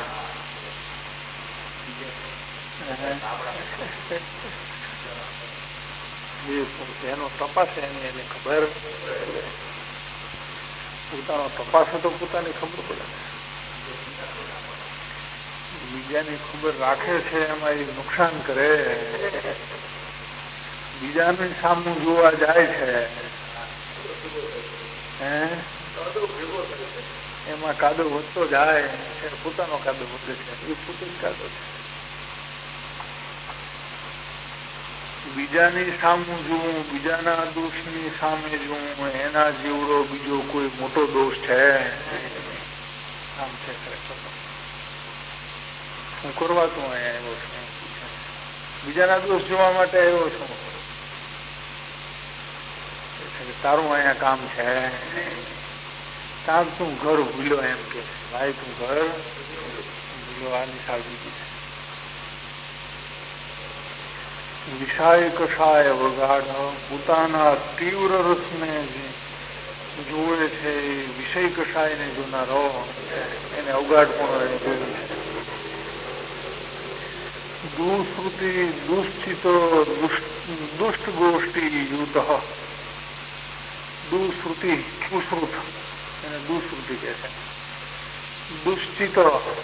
એનો તપાસ એને ખબર, પોતાનો તપાસ તો પોતાની ખબર પડે, બીજાની ખબર રાખે છે એમાં એ નુકસાન કરે. બીજાની સામું જોવા જાય છે એમાં કાદવ વધતો જાય, પોતાનો કાદવ વધે છે, એ પોતે જ કાદવ છે. બીજાની સામું જોવું, બીજાના દોષની સામે જોવું, એના જેવડો બીજો કોઈ મોટો દોષ છે? આમ છે ખરેખર. હું કરવા તું અહીંયા આવ્યો છું? બીજાના દોષ જોવા માટે આવ્યો છું? તારું અહીંયા કામ છે? તાર તું ઘર ભૂલ્યો એમ કે ભાઈ, તું ઘર ભૂલ્યો, આ નિશાળ બીજી છે. વિષય કષાય વગાડ, પોતાના તીવ્ર રસને જોવે છે, વિષય કષાય ને જોનારો એને અવગાડપણો એને જોયું છે. દુશ્રુતિ દુશ્ચિતો દુષ્ટ ગોષ્ઠી યુત, દુશ્રુતિ કુશ્રુત એને દુશ્રુતિ કહે છે. દુશ્ચિત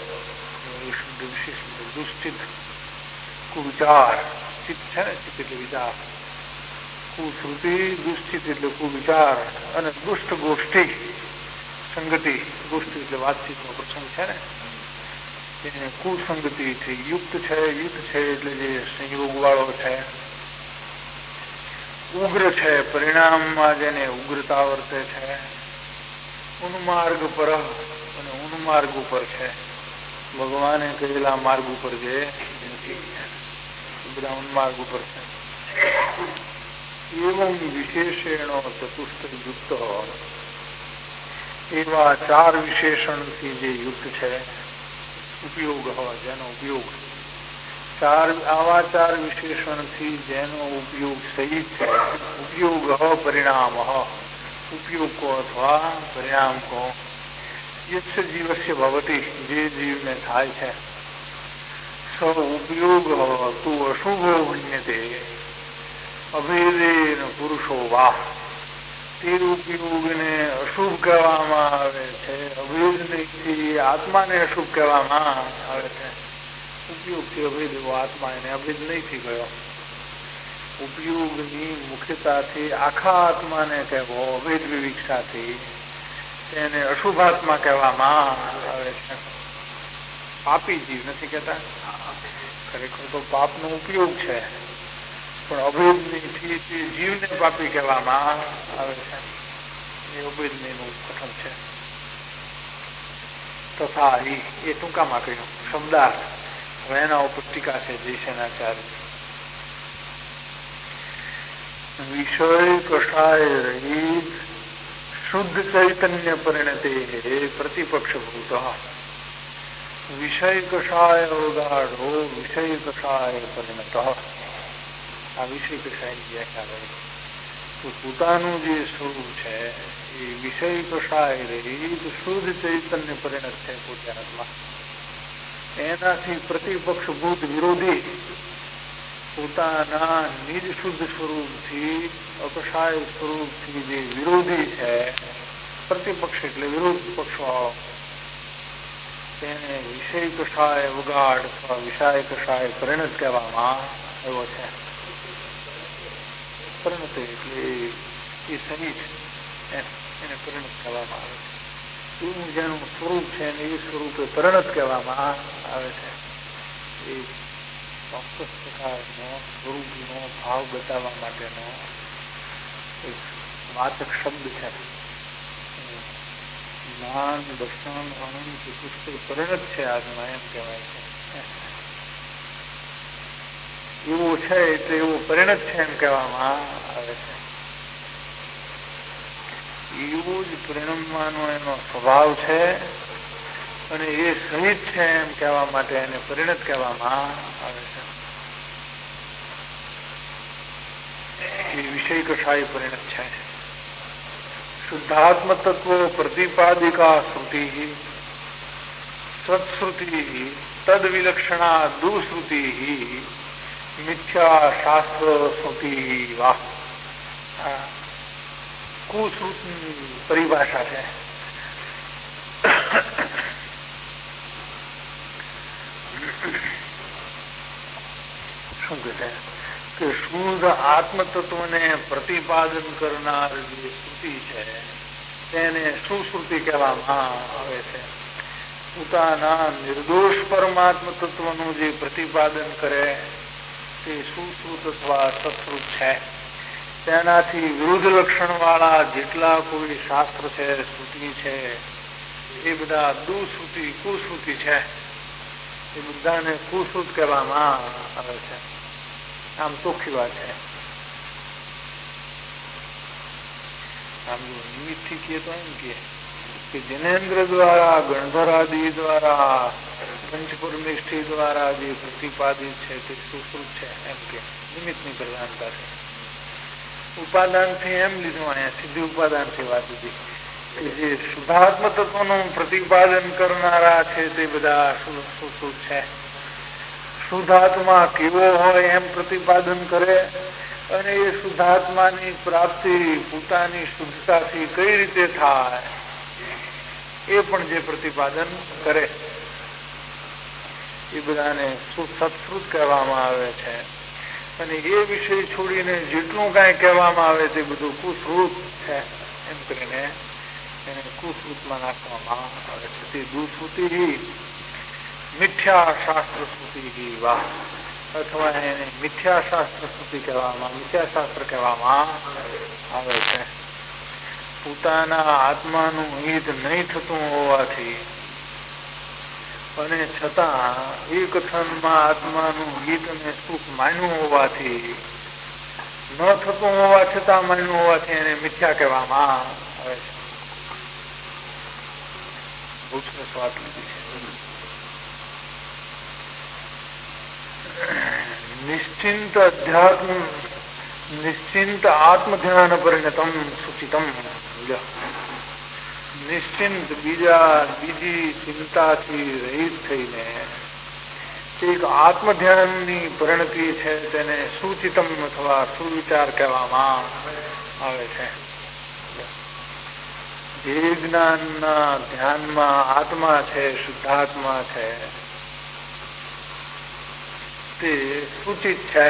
દુશ્ચિત કુવિચાર, ચિત્ત છે ને, ચિત્ત એટલે વિચાર. કુશ્રુતિ દુશ્ચિત એટલે કુવિચાર, અને દુષ્ટ ગોષ્ઠી સંગતિ, ગોષ્ઠી એટલે વાતચીતનો પ્રસંગ છે ને, એને કુસંગતિથી યુક્ત છે. યુક્ત છે એટલે જે સંયોગ વાળો છે. ઉગ્ર છે, પરિણામમાં જેને ઉગ્રતા વર્તે છે. ઉન્માર્ગ પર, અને ઉન્માર્ગ ઉપર છે. ભગવાને કહેલા માર્ગ ઉપર જે નથી, બધા ઉન્માર્ગ ઉપર છે. એવં વિશેષણો ચતુષ્ટ યુક્ત, એવા 4 વિશેષણથી જે યુક્ત છે. ઉપયોગ હોય જેનો ઉપયોગ, આવા 4 વિશેષણથી જેનો ઉપયોગ સહિત છે. ઉપયોગ પરિણામ, ઉપયોગ કો અથવા પરિણામ કો યસ્ય જીવસ્ય ભવતી, જે જીવને થાય છે. સ ઉપયોગ તું અશુભો મન્યતે અભેદેન પુરુષો વાહ, તે ઉપયોગને અશુભ કહેવામાં આવે છે. અભેદથી આત્માને અશુભ કહેવામાં આવે છે. ઉપયોગથી અભેદ એવો આત્મા, એને અભેદ નહીંથી ગયો. ઉપયોગની મુખ્યતાથી આખા આત્માને કહેવો, અભેદ વિવિક્ષાથી તેને અશુભાત્મા કહેવામાં આવે છે. પાપી જીવ નથી કહેતા, ખરેખર તો પાપનો ઉપયોગ છે, પણ અભેદની જીવને પાપી કહેવામાં આવે છે. એ અભેદનું કથન છે. તથા એ ટૂંકામાં કહ્યું શબ્દાર્થ. હવે એના ઉપર ટીકા છે જયસેનાચાર્ય. વિષય કષાય રહિત શુદ્ધ ચૈતન્ય પરિણતે પ્રતિપક્ષભૂત. વિષય કષાય અવગાઢો વિષય કષાય પરિણત. આ વિષય કષાયની વ્યાખ્યા રહી તો પોતાનું જે સ્વરૂપ છે એ વિષય કષાય રહિત શુદ્ધ ચૈતન્ય પરિણત છે. પોતે આત્મા એનાથી પ્રતિપક્ષભૂત વિરોધી, પોતાના નિજ શુદ્ધ સ્વરૂપથી અકષાય સ્વરૂપથી જે વિરોધી છે. પ્રતિપક્ષ એટલે વિરોધ પક્ષવાળો. તેને વિષય કષાય વગાડ અથવા વિષય કષાય પરિણત કહેવામાં આવ્યો છે. પરિણત એટલે એ સહિત એને પરિણત કહેવામાં આવે છે. એવું જેનું સ્વરૂપ છે ને એ સ્વરૂપે પરિણત કહેવામાં આવે છે. એ ચોક્કસ પ્રકારનો સ્વરૂપનો ભાવ બતાવવા માટેનો એક વાચક શબ્દ છે. જ્ઞાન દર્શન અનંત પુષ્ટિ પરિણત છે આત્મા એમ કહેવાય છે. એવો છે એટલે એવો પરિણત છે એમ કહેવામાં આવે છે. એવો જ પરિણમવાનો એનો સ્વભાવ છે અને એ સહિત છે એમ કહેવા માટે એને પરિણત કહેવામાં આવે છે. એ વિષય કષાય પરિણત છે. શુદ્ધાત્મ તત્વ પ્રતિપાદિકા શ્રુતિ સત્શ્રુતિ તદ વિલક્ષણા દુશ્રુતિ મિથ્યા શાસ્ત્ર શ્રુતિ વાહ કુશ્રુતની પરિભાષા છે. શું કહે છે કે શુદ્ધ આત્મ તત્વને પ્રતિપાદન કરનાર જે શ્રુતિ છે તેને સુશ્રુતિ કહેવામાં આવે છે. પોતાના નિર્દોષ પરમાત્મ તત્વનું જે પ્રતિપાદન કરે તે સુશ્રુત અથવા સત્શ્રુત છે. તેનાથી વિરુદ્ધ લક્ષણ વાળા જેટલા કોઈ શાસ્ત્ર છે શ્રુતિ છે એ બધા દુશ્રુતિ કુશ્રુતિ છે. એ બધાને કુશ્રુત કહેવામાં આવે છે. આમ ચોખ્ખી વાત છે. આમ જો નિમિત્તથી કહીએ તો એમ કે જનેન્દ્ર દ્વારા ગણધરાદિ દ્વારા પંચ પરમેષ્ઠી દ્વારા જે પ્રતિપાદિત છે તે સુશ્રુત છે એમ કે નિમિત્તની પ્રધાનતા છે. ઉપાદાનથી એમ લીધું અહીંયા સીધી ઉપાદાનથી વાત હતી કે જે શુદ્ધાત્મ તત્વનું પ્રતિપાદન કરનારા છે તે બધા સુશ્રુત છે. શુદ્ધાત્મા કેવો હોય એમ પ્રતિપાદન કરે અને એ શુદ્ધાત્માની પ્રાપ્તિ પોતાની શુદ્ધતાથી કઈ રીતે થાય એ પણ જે પ્રતિપાદન કરે એ બધાને સત્શ્રુત કહેવામાં આવે છે. અને એ વિષય છોડીને જેટલું કાંઈ કહેવામાં આવે તે બધું કુશ્રુત છે એમ કરીને એને કુશ્રુતમાં નાખવામાં આવે છે. તે દુશ્રુતિ મિથ્યા શાસ્ત્ર સ્મૃતિ વાહ અથવા એને મિથ્યા શાસ્ત્ર સ્મૃતિ કહેવામાં મિથ્યા શાસ્ત્ર કહેવામાં આવે છે. પોતાના આત્માનું હિત નહીં થતું હોવાથી અને છતાં એ કથનમાં આત્માનું હિત અને સુખ માન્યું હોવાથી ન થતું હોવા છતાં માન્યું હોવાથી એને મિથ્યા કહેવામાં આવે છે. બહુ સરસ વાત લીધી છે. નિશ્ચિંત અધ્યાત્મ નિશ્ચિંત આત્મ ધ્યાન પરિણતમ સૂચિતમ. નિશ્ચિંત બીજી ચિંતાથી રહિત થઈને એક આત્મ ધ્યાનની પરિણતિ છે તેને સુચિતમ અથવા સુવિચાર કહેવામાં આવે છે. જે જ્ઞાનના ધ્યાનમાં આત્મા છે શુદ્ધાત્મા છે તે સૂચિત છે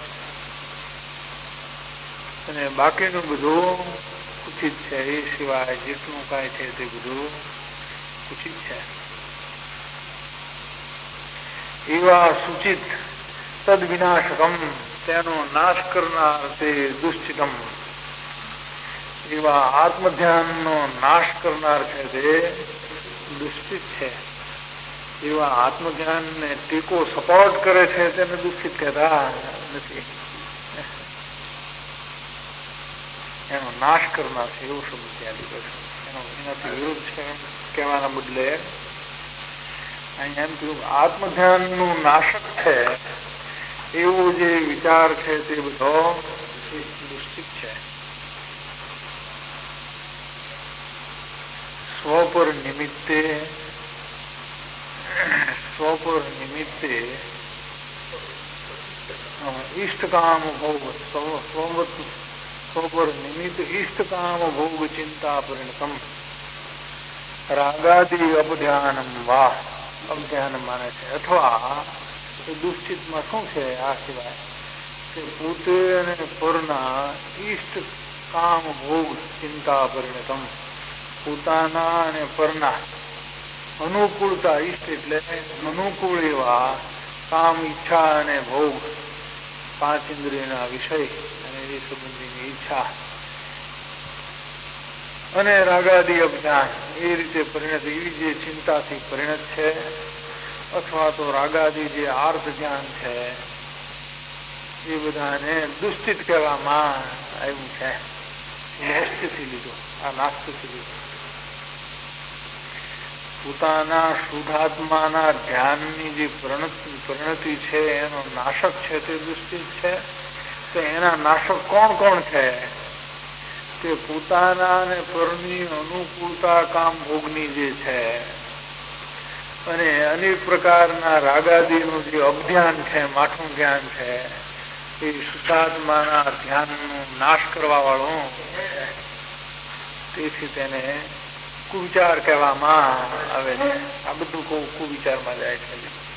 અને બાકીનું બધું કુચિત છે. એ સિવાય જેટલું કાંઈ છે તે બધું કુચિત છે. એવા સૂચિત તદ વિનાશકમ તેનો નાશ કરનાર તે દુશ્ચિતમ એવા આત્મધ્યાનનો નાશ કરનાર છે તે દુશ્ચિત છે. એવા આત્મધ્યાનને ટેકો સપોર્ટ કરે છે તેને દુશ્ચિત કહેતા નથી. એનો નાશ કરનાર છે એવો શબ્દ ત્યાં લીધો છે. એનાથી વિરુદ્ધ છે કહેવાના બદલે અહીંયા એમ કહ્યું આત્મધ્યાનનું નાશક છે એવો જે વિચાર છે તે બધો દુશ્ચિત છે. સ્વ પર નિમિત્તે इष्टकाम भोग स्वपर निमित्त इष्टकाम भोग चिंता परिणतम रागादि अपध्यानम वाह અજ્ઞાન માને છે. અથવા એ દુશ્ચિતમાં શું છે આ સિવાય કે પોતે અને પરના ઈષ્ટ કામ ભોગ ચિંતા પરિણતમ, પોતાના અને પરના અનુકૂળતા, ઈષ્ટ એટલે અનુકૂળ એવા કામ, ઈચ્છા અને ભોગ, પાંચ ઇન્દ્રિયના વિષય અને એ સંબંધીની ઈચ્છા અને રાગાદી અભ્યાન એ રીતે પરિણત, એવી જે ચિંતાથી પરિણત છે, અથવા તો રાગાદી જે આર્થ જ્ઞાન છે, એ બધાને દુશ્ચિત કહેવામાં આવ્યું છે. નાસ્તિથી લીધું, આ નાસ્તિથી લીધું. પોતાના શુદ્ધાત્માના ધ્યાનની જે પરિણતિ છે એનો નાશક છે તે દુશ્ચિત છે. તો એના નાશક કોણ કોણ છે? તે પોતાના અને પરની અનુકૂળતા કામ ભોગની જે છે અને અનેક પ્રકારના રાગાદીનું જે અભ્યાન છે, માઠું જ્ઞાન છે, એ શુદ્ધાત્માના ધ્યાનનો નાશ કરવા વાળું, તેથી તેને કુવિચાર કહેવામાં આવે છે. આ બધું કુવિચારમાં જાય છે.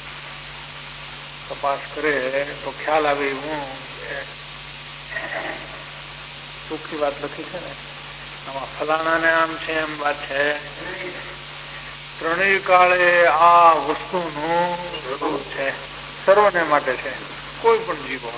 તપાસ કરે તો ખ્યાલ આવે એવું ચોખ્ખી વાત લખી છે ને, આમાં ફલાણાને આમ છે એમ વાત છે. ત્રણેય કાળે આ વસ્તુનું જરૂર છે, સર્વને માટે છે, કોઈ પણ જીવો.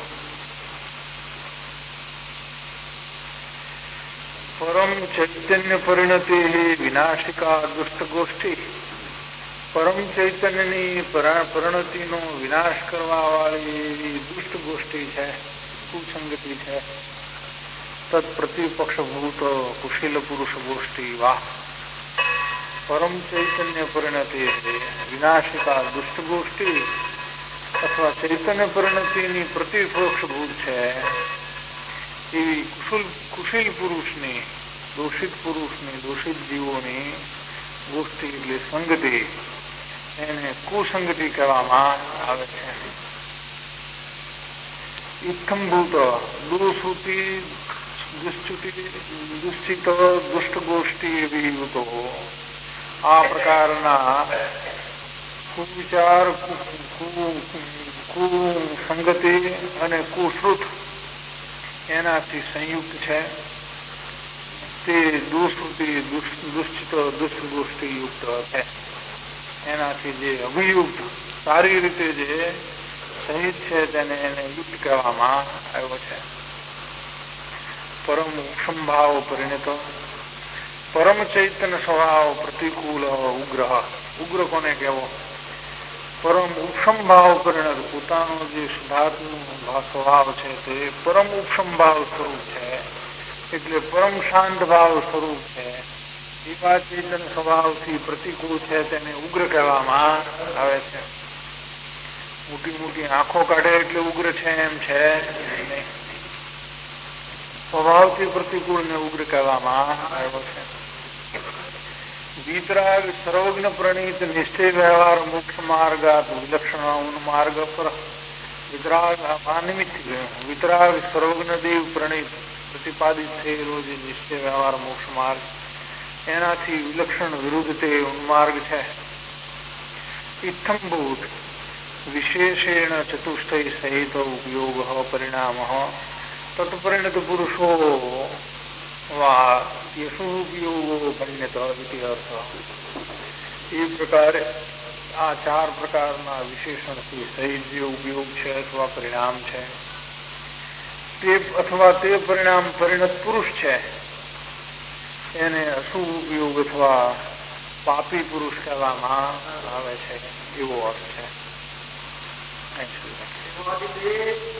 પરમ ચૈતન્ય પરિણતિ વિનાશિકા દુષ્ટ ગોષ્ઠી, પરમ ચૈતન્યની પરિણતિનો વિનાશ કરવા વાળી દુષ્ટ ગોષ્ઠી છે, કુસંગતિ છે. તત્ પ્રતિપક્ષભૂત કુશીલ પુરુષ ગોષ્ઠી. વાહ! પરમ ચૈતન્ય પરિણતિ વિનાશિકા દુષ્ટ ગોષ્ઠી અથવા ચૈતન્ય પરિણતિની પ્રતિપક્ષભૂત છે એવી કુશીલ પુરુષની, દોષિત પુરુષની, દોષિત જીવોની ગોષ્ઠી એટલે સંગતિ, એને કુસંગતિ કહેવામાં આવે છે. ઇત્થંભૂત દુશ્રુતિ દુશ્ચિત દુષ્ટ ગોષ્ઠી વિયુતો, આ પ્રકારના કુવિચાર, કુસંગતિ અને કુશ્રુત એનાથી સંયુક્ત છે. તે દુશ્રુતિ દુશ્ચિત દુષ્ટ ગોષ્ઠી યુક્ત છે. એનાથી જે અભિયુક્ત, સારી રીતે જે સહિત છે તેને એને યુક્ત કહેવામાં આવ્યો છે. પરમ સંભાવ પરિણતો, પરમ ચૈતન્ય સ્વભાવ પ્રતિકૂળ ઉગ્ર. ઉગ્ર કોને કહેવો? પરમ ઉપસંભાવ પરિણત, પોતાનો જે શુદ્ધાત્મા સ્વભાવ છે તે પરમ ઉપસંભાવ સ્વરૂપ છે, એટલે પરમ શાંત ભાવ સ્વરૂપ છે. એવા ચેતન સ્વભાવથી પ્રતિકૂળ છે તેને ઉગ્ર કહેવામાં આવે છે. મોટી મોટી આંખો કાઢે એટલે ઉગ્ર છે એમ છે નહીં. સ્વભાવથી પ્રતિકૂળ ને ઉગ્ર કહેવામાં આવ્યો છે. વિતરાગ સર્વજ્ઞ પ્રણીત નિશ્ચય વ્યવહાર મોક્ષ માર્ગાત વિલક્ષણ ઉન્માર્ગ પર વિતરાગ નિમિત્ત વિતરાગ સર્વજ્ઞ દેવ પ્રણીત પ્રતિપાદિત થયેલો જે નિશ્ચય વ્યવહાર મોક્ષ માર્ગ, એનાથી વિલક્ષણ વિરુદ્ધ તે ઉન્માર્ગ છે. ઇત્થંભૂત વિશેષેણ ચતુષ્ટય સહિત ઉપયોગ પરિણામ તત્પરિણત પુરુષો વા યશોપયોગો પરિણત ઇતિ અર્થ. એ પ્રકારે આ ચાર પ્રકારના વિશેષણથી સહિત જે ઉપયોગ છે અથવા પરિણામ છે તે અથવા તે પરિણામ પરિણત પુરુષ છે એને અશુભ ઉપયોગ અથવા પાપી પુરુષ કહેવામાં આવે છે, એવો અર્થ છે.